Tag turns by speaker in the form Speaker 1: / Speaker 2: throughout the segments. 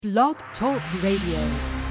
Speaker 1: Blog Talk Radio.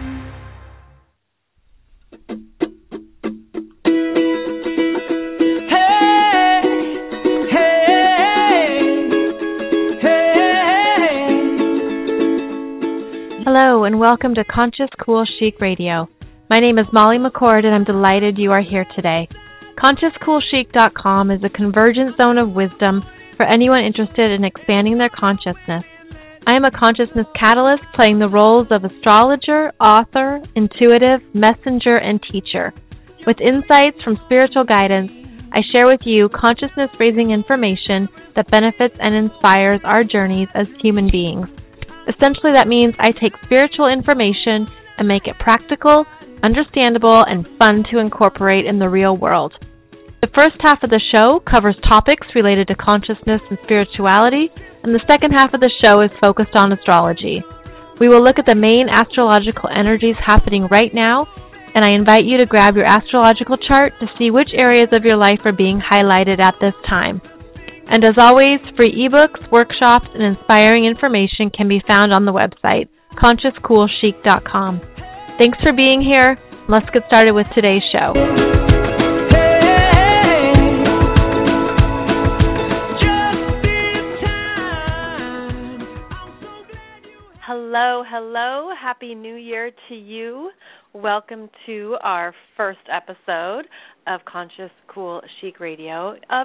Speaker 2: Hello and welcome to Conscious Cool Chic Radio. My name is Molly McCord and I'm delighted you are here today. ConsciousCoolChic.com is a convergent zone of wisdom for anyone interested in expanding their consciousness. I am a consciousness catalyst playing the roles of astrologer, author, intuitive, messenger, and teacher. With insights from spiritual guidance, I share with you consciousness-raising information that benefits and inspires our journeys as human beings. Essentially, that means I take spiritual information and make it practical, understandable, and fun to incorporate in the real world. The first half of the show covers topics related to consciousness and spirituality, and the second half of the show is focused on astrology. We will look at the main astrological energies happening right now, and I invite you to grab your astrological chart to see which areas of your life are being highlighted at this time. And as always, free ebooks, workshops, and inspiring information can be found on the website, ConsciousCoolChic.com. Thanks for being here. Let's get started with today's show. Hello. Happy New Year to you. Welcome to our first episode of Conscious Cool Chic Radio of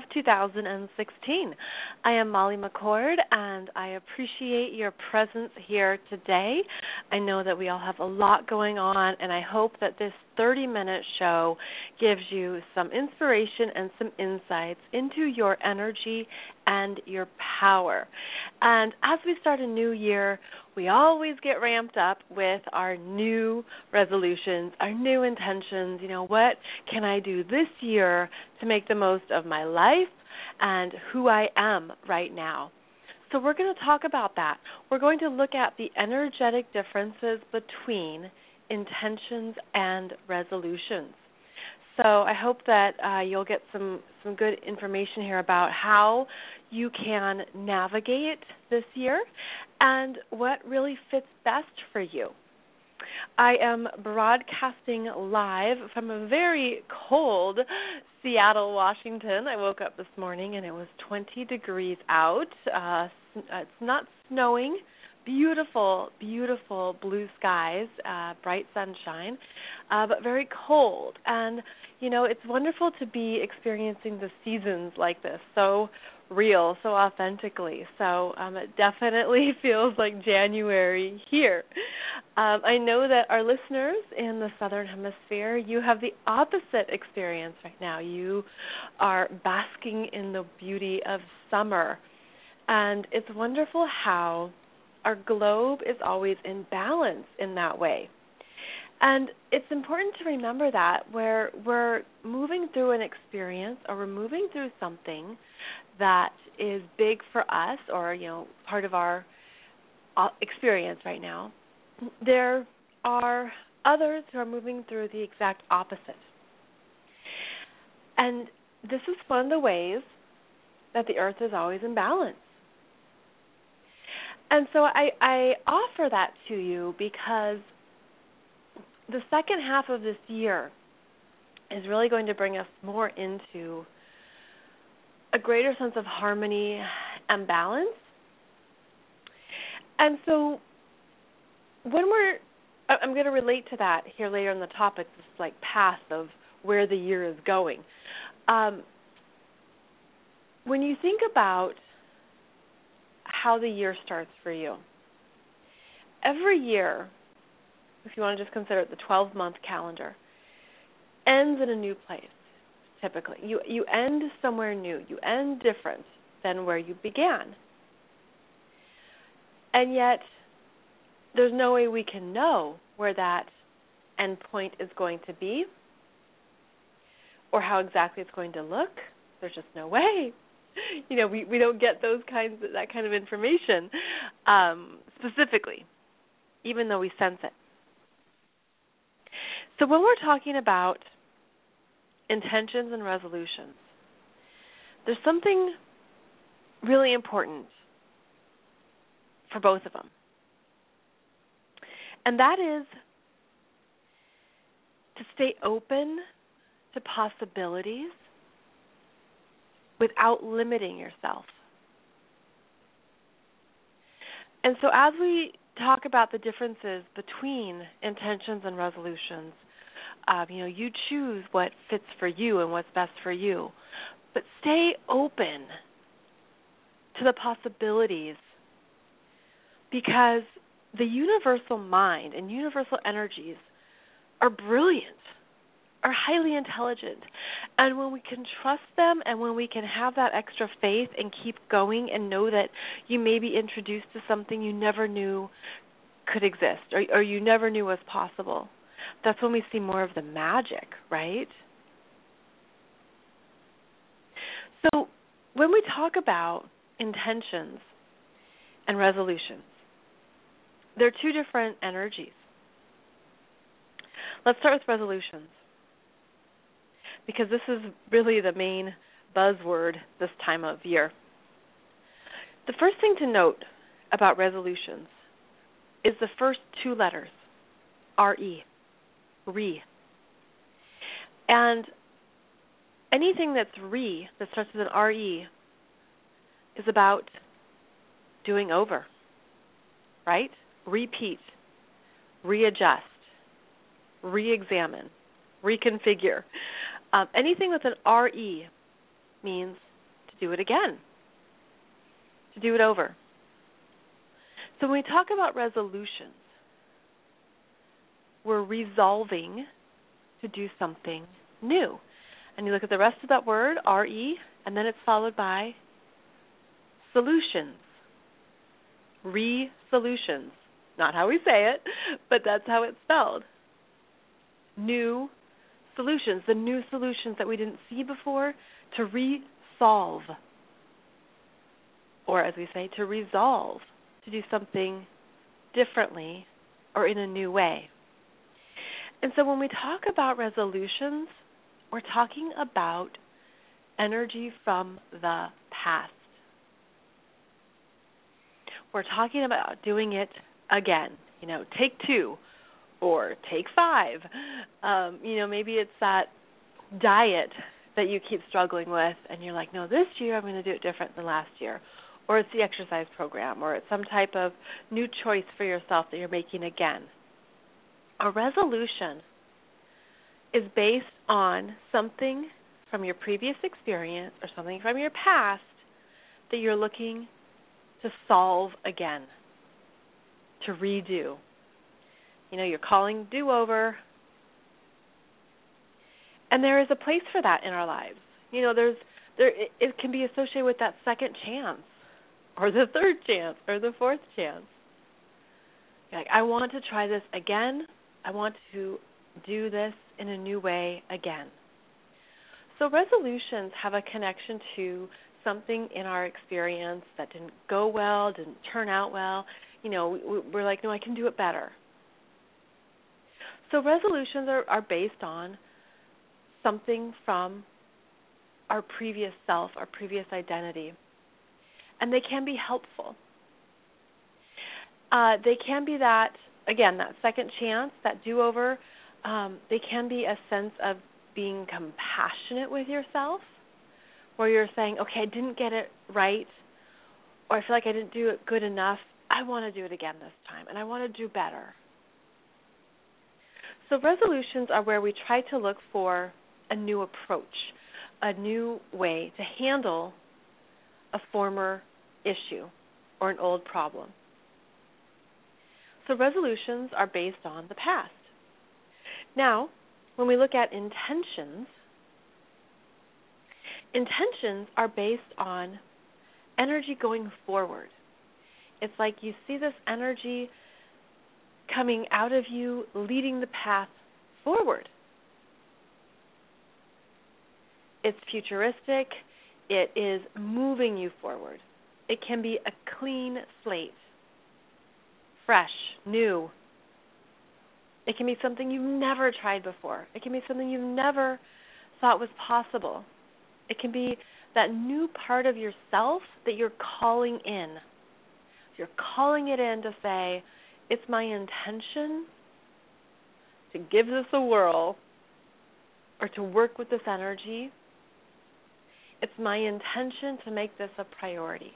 Speaker 2: 2016. I am Molly McCord, and I appreciate your presence here today. I know that we all have a lot going on, and I hope that this 30-minute show gives you some inspiration and some insights into your energy and your power. And as we start a new year, we always get ramped up with our new resolutions, our new intentions. What can I do this year to make the most of my life and who I am right now? So we're going to talk about that. We're going to look at the energetic differences between intentions and resolutions. So I hope that you'll get some good information here about how you can navigate this year and what really fits best for you. I am broadcasting live from a very cold Seattle, Washington. I woke up this morning and it was 20 degrees out. It's not snowing. Beautiful, beautiful blue skies, bright sunshine, but very cold. And, it's wonderful to be experiencing the seasons like this, so real, so authentically. So it definitely feels like January here. I know that our listeners in the Southern Hemisphere, you have the opposite experience right now. You are basking in the beauty of summer. And it's wonderful how our globe is always in balance in that way. And it's important to remember that where we're moving through an experience or we're moving through something that is big for us or, part of our experience right now, there are others who are moving through the exact opposite. And this is one of the ways that the earth is always in balance. And so I offer that to you because the second half of this year is really going to bring us more into a greater sense of harmony and balance. And so I'm going to relate to that here later in the topic, this path of where the year is going. When you think about how the year starts for you, every year, if you want to just consider it the 12-month calendar, ends in a new place, typically. You end somewhere new. You end different than where you began. And yet, there's no way we can know where that end point is going to be or how exactly it's going to look. There's just no way. We don't get that kind of information specifically, even though we sense it. So when we're talking about intentions and resolutions, there's something really important for both of them. And that is to stay open to possibilities without limiting yourself. And so as we talk about the differences between intentions and resolutions, you choose what fits for you and what's best for you. But stay open to the possibilities, because the universal mind and universal energies are brilliant, are highly intelligent. And when we can trust them and when we can have that extra faith and keep going and know that you may be introduced to something you never knew could exist or you never knew was possible, that's when we see more of the magic, right? So when we talk about intentions and resolutions, they're two different energies. Let's start with resolutions, because this is really the main buzzword this time of year. The first thing to note about resolutions is the first two letters, R-E, re. And anything that's re, that starts with an R-E, is about doing over, right? Repeat, readjust, re-examine, reconfigure. Anything with an R-E means to do it again, to do it over. So when we talk about resolutions, we're resolving to do something new. And you look at the rest of that word, R-E, and then it's followed by solutions, re-solutions. Not how we say it, but that's how it's spelled. New solutions, the new solutions that we didn't see before, to resolve. Or as we say, to resolve, to do something differently or in a new way. And so when we talk about resolutions, we're talking about energy from the past. We're talking about doing it again, take 2 or take 5. Maybe it's that diet that you keep struggling with and you're like, no, this year I'm going to do it different than last year. Or it's the exercise program, or it's some type of new choice for yourself that you're making again. A resolution is based on something from your previous experience or something from your past that you're looking to solve again, to redo. You're calling do-over. And there is a place for that in our lives. It can be associated with that second chance or the third chance or the fourth chance. Like, I want to try this again. I want to do this in a new way again. So resolutions have a connection to something in our experience that didn't go well, didn't turn out well. We're like, no, I can do it better. So resolutions are based on something from our previous self, our previous identity. And they can be helpful. They can be that second chance, that do-over. They can be a sense of being compassionate with yourself, where you're saying, okay, I didn't get it right, or I feel like I didn't do it good enough. I want to do it again this time, and I want to do better. So resolutions are where we try to look for a new approach, a new way to handle a former issue or an old problem. So resolutions are based on the past. Now, when we look at intentions are based on energy going forward. It's like you see this energy coming out of you, leading the path forward. It's futuristic. It is moving you forward. It can be a clean slate, fresh, new. It can be something you've never tried before. It can be something you've never thought was possible. It can be that new part of yourself that you're calling in. You're calling it in to say, it's my intention to give this a whirl or to work with this energy. It's my intention to make this a priority.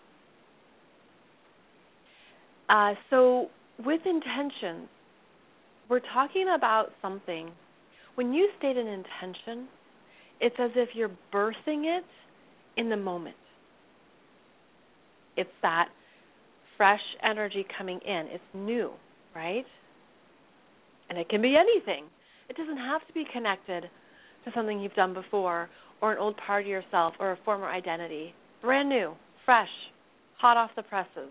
Speaker 2: So with intentions, we're talking about something. When you state an intention, it's as if you're birthing it in the moment. It's that fresh energy coming in. It's new, right? And it can be anything. It doesn't have to be connected to something you've done before or an old part of yourself or a former identity. Brand new, fresh, hot off the presses.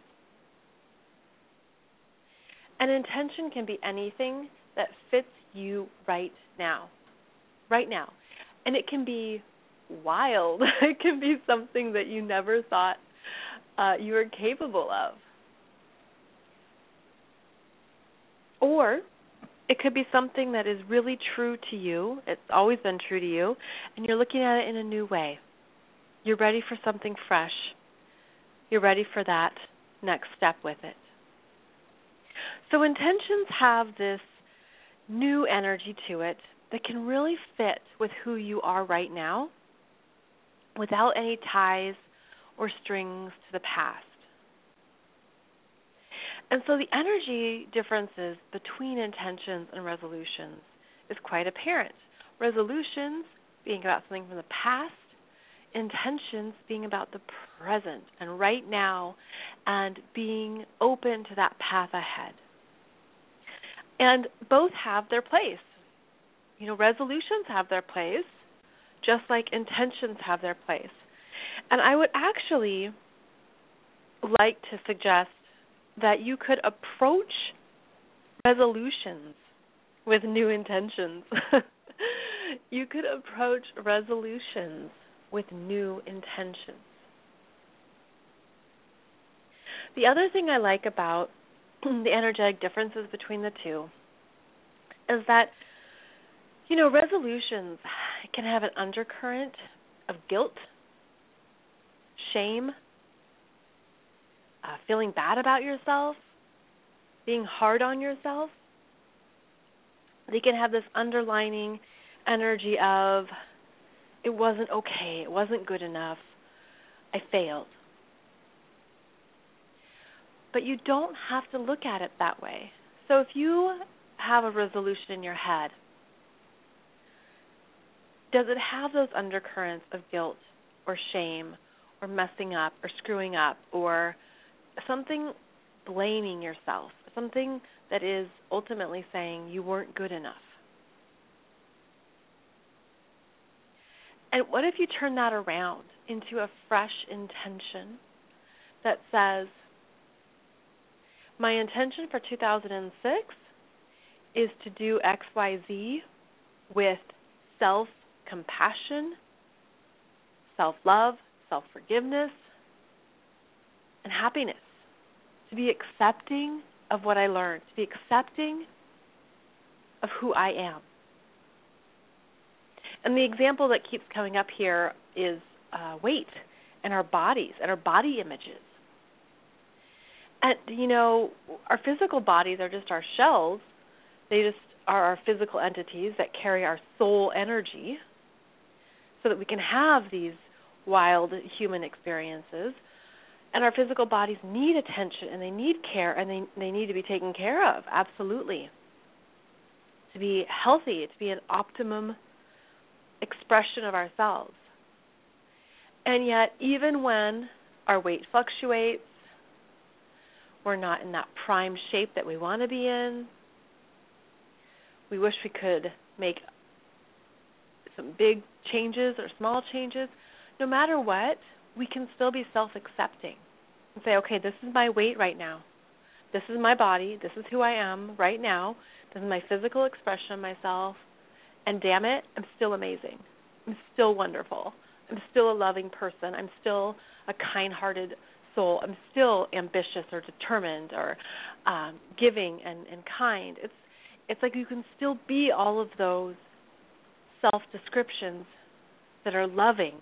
Speaker 2: An intention can be anything that fits you right now. Right now. And it can be wild. It can be something that you never thought you were capable of. Or it could be something that is really true to you. It's always been true to you, and you're looking at it in a new way. You're ready for something fresh. You're ready for that next step with it. So intentions have this new energy to it that can really fit with who you are right now without any ties or strings to the past. And so the energy differences between intentions and resolutions is quite apparent. Resolutions being about something from the past, intentions being about the present and right now and being open to that path ahead. And both have their place. You know, resolutions have their place, just like intentions have their place. And I would actually like to suggest that you could approach resolutions with new intentions. You could approach resolutions with new intentions. The other thing I like about the energetic differences between the two is that, you know, resolutions can have an undercurrent of guilt, shame, feeling bad about yourself, being hard on yourself. They can have this underlining energy of, it wasn't okay, it wasn't good enough, I failed. But you don't have to look at it that way. So if you have a resolution in your head, does it have those undercurrents of guilt or shame or messing up or screwing up or something blaming yourself, something that is ultimately saying you weren't good enough? And what if you turn that around into a fresh intention that says, my intention for 2006 is to do XYZ with self-compassion, self-love, self-forgiveness, and happiness. To be accepting of what I learned, to be accepting of who I am. And the example that keeps coming up here is weight and our bodies and our body images. And, you know, our physical bodies are just our shells. They just are our physical entities that carry our soul energy so that we can have these wild human experiences. And our physical bodies need attention and they need care and they need to be taken care of, absolutely. To be healthy, to be an optimum expression of ourselves. And yet, even when our weight fluctuates, we're not in that prime shape that we want to be in, we wish we could make some big changes or small changes, no matter what, we can still be self-accepting and say, okay, this is my weight right now. This is my body. This is who I am right now. This is my physical expression of myself. And damn it, I'm still amazing. I'm still wonderful. I'm still a loving person. I'm still a kind-hearted soul. I'm still ambitious or determined or giving and kind. It's like you can still be all of those self-descriptions that are loving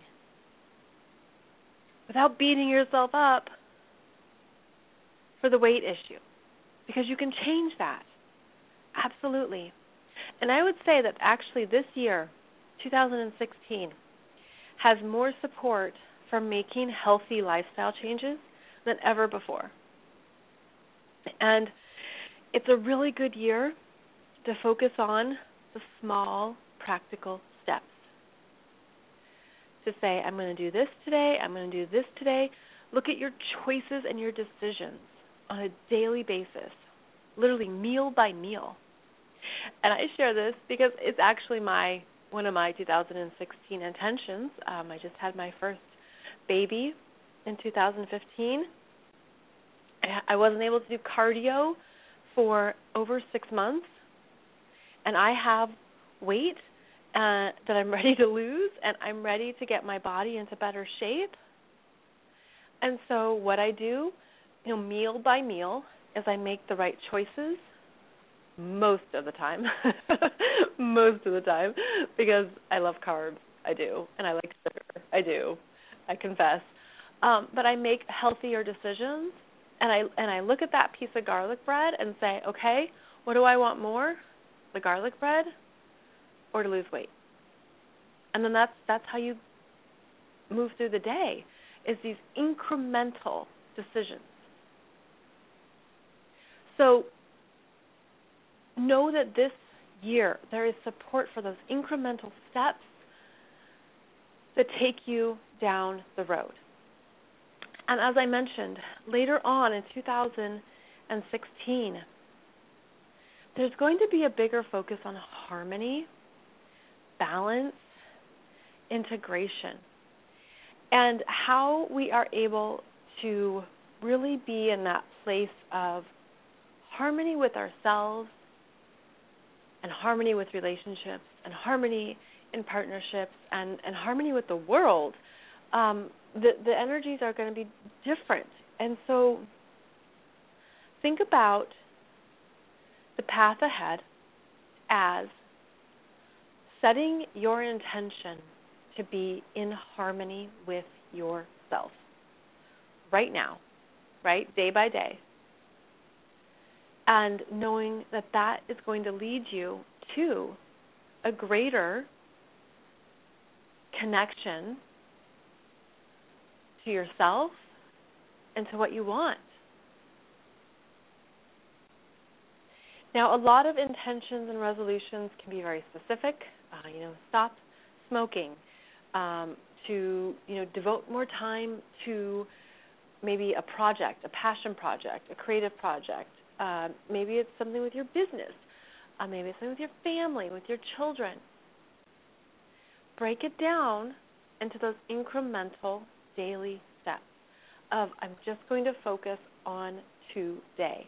Speaker 2: without beating yourself up for the weight issue, because you can change that. Absolutely. And I would say that actually this year, 2016, has more support for making healthy lifestyle changes than ever before. And it's a really good year to focus on the small, practical steps. To say, I'm going to do this today, I'm going to do this today. Look at your choices and your decisions on a daily basis, literally meal by meal. And I share this because it's actually one of my 2016 intentions. I just had my first baby in 2015. I wasn't able to do cardio for over 6 months, and I have weight that I'm ready to lose, and I'm ready to get my body into better shape. And so what I do, meal by meal, is I make the right choices most of the time, because I love carbs, I do, and I like sugar, I do, I confess. But I make healthier decisions, and I look at that piece of garlic bread and say, okay, what do I want more, the garlic bread or to lose weight? And then that's how you move through the day, is these incremental decisions. So know that this year there is support for those incremental steps that take you down the road. And as I mentioned, later on in 2016, there's going to be a bigger focus on harmony, balance, integration, and how we are able to really be in that place of harmony with ourselves and harmony with relationships and harmony in partnerships and harmony with the world. The energies are going to be different. And so think about the path ahead as setting your intention to be in harmony with yourself right now, right, day by day, and knowing that that is going to lead you to a greater connection to yourself and to what you want. Now, a lot of intentions and resolutions can be very specific. Stop smoking, to devote more time to maybe a project, a passion project, a creative project. Maybe it's something with your business. Maybe it's something with your family, with your children. Break it down into those incremental daily steps of, I'm just going to focus on today.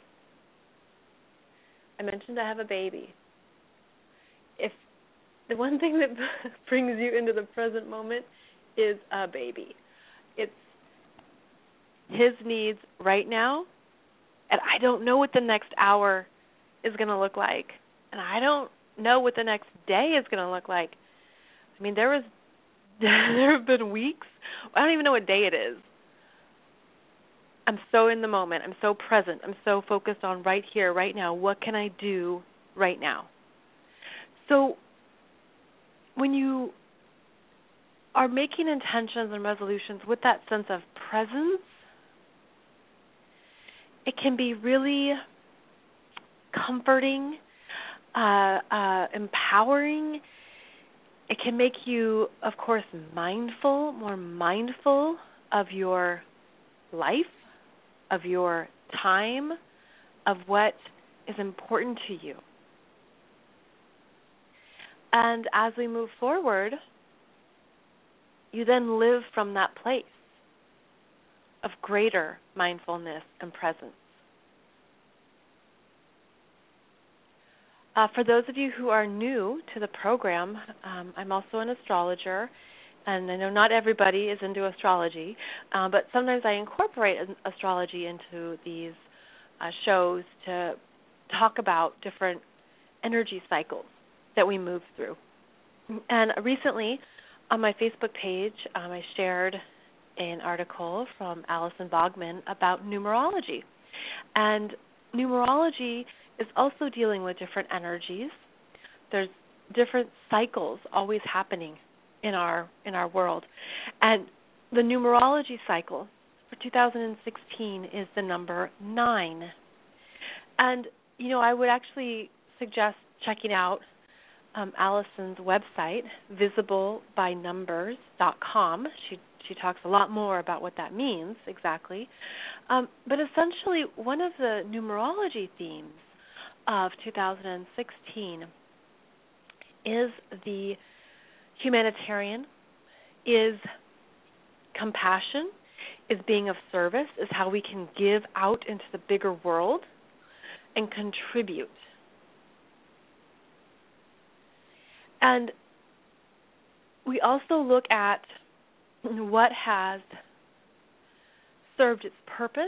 Speaker 2: I mentioned I have a baby. If the one thing that brings you into the present moment is a baby, it's his needs right now, and I don't know what the next hour is going to look like, and I don't know what the next day is going to look like. I mean, there have been weeks, I don't even know what day it is. I'm so in the moment. I'm so present. I'm so focused on right here, right now. What can I do right now? So when you are making intentions and resolutions with that sense of presence, it can be really comforting, empowering. It can make you, of course, more mindful of your life, of your time, of what is important to you. And as we move forward, you then live from that place of greater mindfulness and presence. For those of you who are new to the program, I'm also an astrologer, and I know not everybody is into astrology, but sometimes I incorporate astrology into these shows to talk about different energy cycles that we move through. And recently, on my Facebook page, I shared an article from Alison Bogman about numerology. And numerology is also dealing with different energies. There's different cycles always happening in our world. And the numerology cycle for 2016 is the number 9. And, I would actually suggest checking out Allison's website, visiblebynumbers.com. She talks a lot more about what that means exactly. But essentially, one of the numerology themes of 2016 is the humanitarian, is compassion, is being of service, is how we can give out into the bigger world and contribute. And we also look at what has served its purpose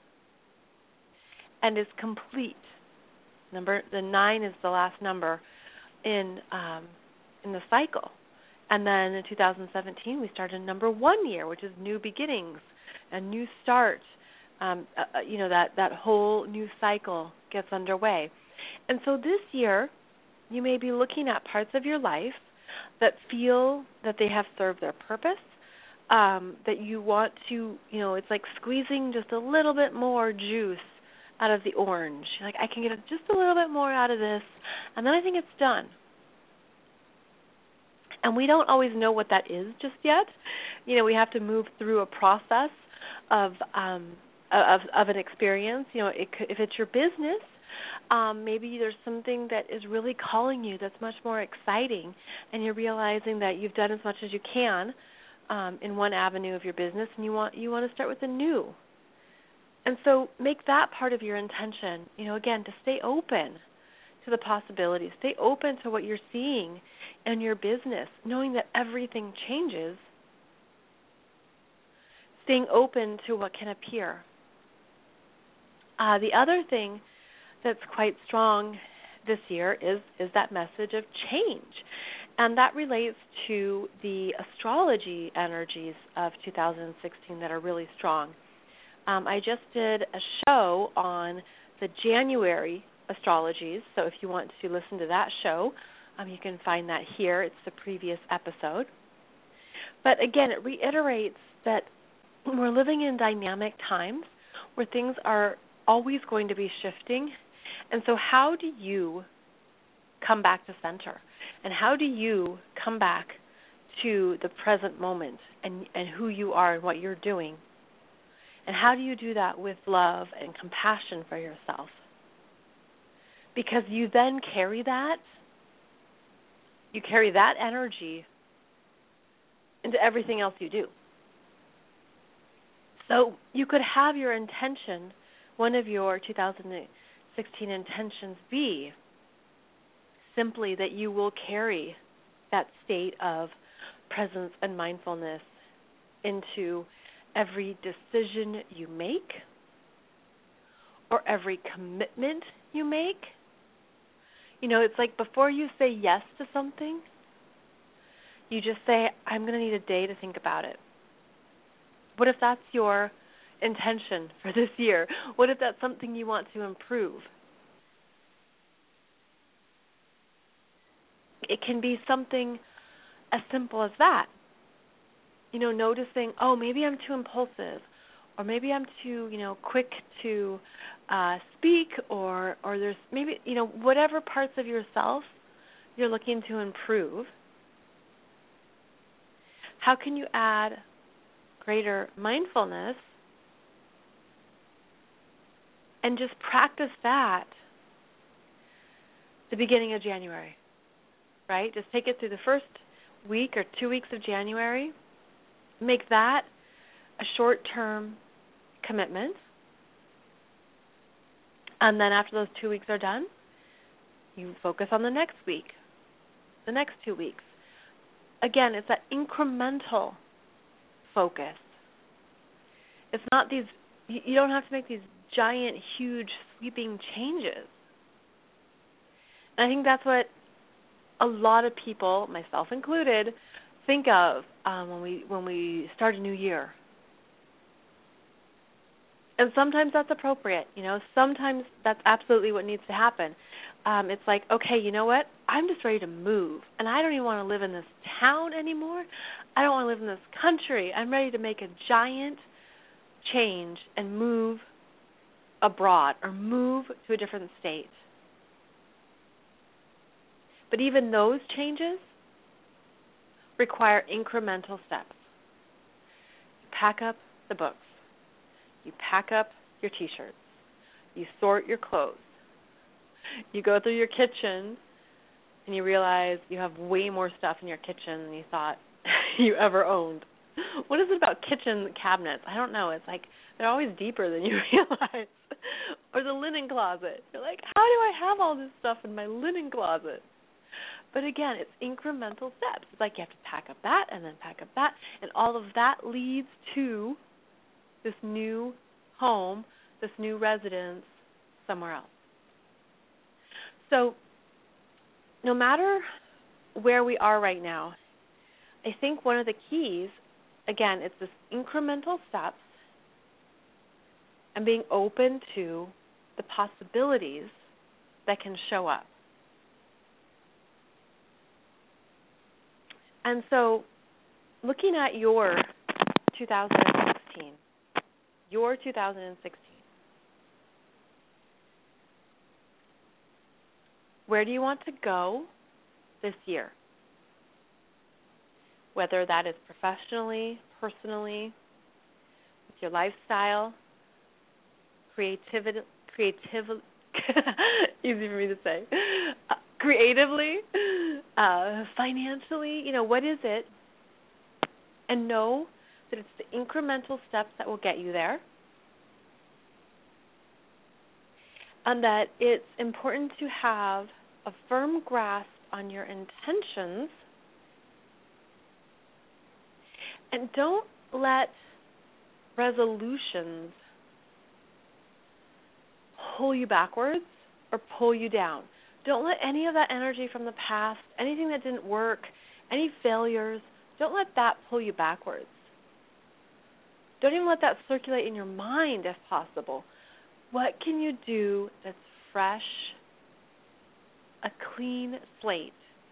Speaker 2: and is complete. The 9 is the last number in the cycle. And then in 2017, we started number 1 year, which is new beginnings, a new start. That whole new cycle gets underway. And so this year, you may be looking at parts of your life that feel that they have served their purpose, that you want to, it's like squeezing just a little bit more juice out of the orange. Like, I can get just a little bit more out of this, and then I think it's done. And we don't always know what that is just yet. We have to move through a process of an experience. If it's your business, maybe there's something that is really calling you that's much more exciting, and you're realizing that you've done as much as you can in one avenue of your business, and you want to start with a new. And so make that part of your intention, again, to stay open to the possibilities, stay open to what you're seeing in your business, knowing that everything changes, staying open to what can appear. The other thing that's quite strong this year is that message of change. And that relates to the astrology energies of 2016 that are really strong. I just did a show on the January astrologies, so if you want to listen to that show, you can find that here. It's the previous episode. But again, it reiterates that we're living in dynamic times where things are always going to be shifting. And so how do you come back to center? And how do you come back to the present moment and who you are and what you're doing? And how do you do that with love and compassion for yourself? Because you then carry that energy into everything else you do. So you could have your intention, one of your 2016 intentions be simply that you will carry that state of presence and mindfulness into every decision you make or every commitment you make. It's like before you say yes to something, you just say, I'm going to need a day to think about it. What if that's your intention for this year? What if that's something you want to improve? It can be something as simple as that. Noticing, maybe I'm too impulsive, or maybe I'm too, quick to speak, or there's maybe, whatever parts of yourself you're looking to improve. How can you add greater mindfulness and just practice that the beginning of January, right? Just take it through the first week or 2 weeks of January. Make that a short-term commitment. And then after those 2 weeks are done, you focus on the next week, the next 2 weeks. Again, it's that incremental focus. It's not these, you don't have to make these giant, huge, sweeping changes. And I think that's what a lot of people, myself included, think of when we start a new year. And sometimes that's appropriate, Sometimes that's absolutely what needs to happen. It's like, okay, you know what? I'm just ready to move, and I don't even want to live in this town anymore. I don't want to live in this country. I'm ready to make a giant change and move abroad or move to a different state. But even those changes require incremental steps. You pack up the books. You pack up your T-shirts. You sort your clothes. You go through your kitchen and you realize you have way more stuff in your kitchen than you thought you ever owned. What is it about kitchen cabinets? I don't know. It's like they're always deeper than you realize. Or the linen closet. You're like, how do I have all this stuff in my linen closet? But again, it's incremental steps. It's like you have to pack up that and then pack up that, and all of that leads to this new home, this new residence somewhere else. So no matter where we are right now, I think one of the keys, again, it's this incremental steps and being open to the possibilities that can show up. And so looking at your 2016, where do you want to go this year? Whether that is professionally, personally, with your lifestyle, creativity easy for me to say, creatively, financially, what is it? And know that it's the incremental steps that will get you there. And that it's important to have a firm grasp on your intentions. And don't let resolutions pull you backwards or pull you down. Don't let any of that energy from the past, anything that didn't work, any failures, don't let that pull you backwards. Don't even let that circulate in your mind if possible. What can you do that's fresh, a clean slate,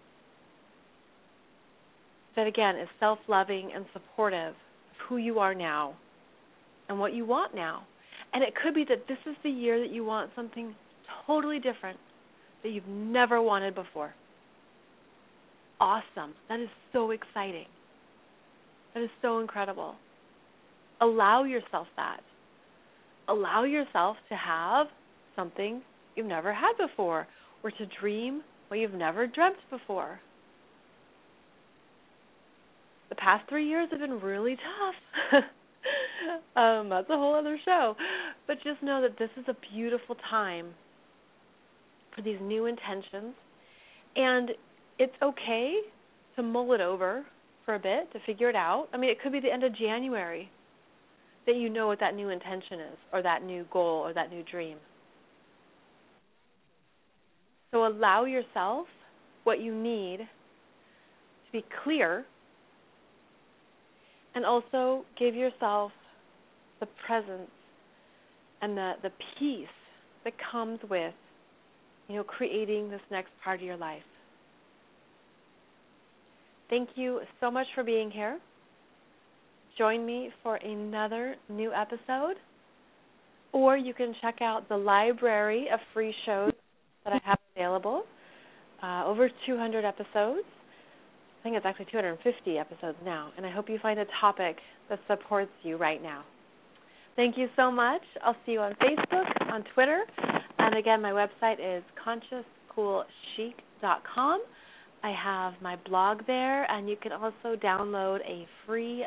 Speaker 2: that again is self-loving and supportive of who you are now and what you want now? And it could be that this is the year that you want something totally different that you've never wanted before. Awesome. That is so exciting. That is so incredible. Allow yourself that. Allow yourself to have something you've never had before, or to dream what you've never dreamt before. The past 3 years have been really tough. That's a whole other show. But just know that this is a beautiful time for these new intentions. And it's okay to mull it over for a bit, to figure it out. I mean, it could be the end of January that you know what that new intention is, or that new goal, or that new dream. So allow yourself what you need to be clear, and also give yourself the presence and the peace that comes with, creating this next part of your life. Thank you so much for being here. Join me for another new episode, or you can check out the library of free shows that I have available, over 200 episodes. I think it's actually 250 episodes now, and I hope you find a topic that supports you right now. Thank you so much. I'll see you on Facebook, on Twitter, and again, my website is consciouscoolchic.com. I have my blog there, and you can also download a free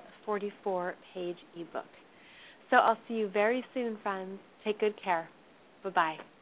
Speaker 2: 44-page ebook. So I'll see you very soon, friends. Take good care. Bye-bye.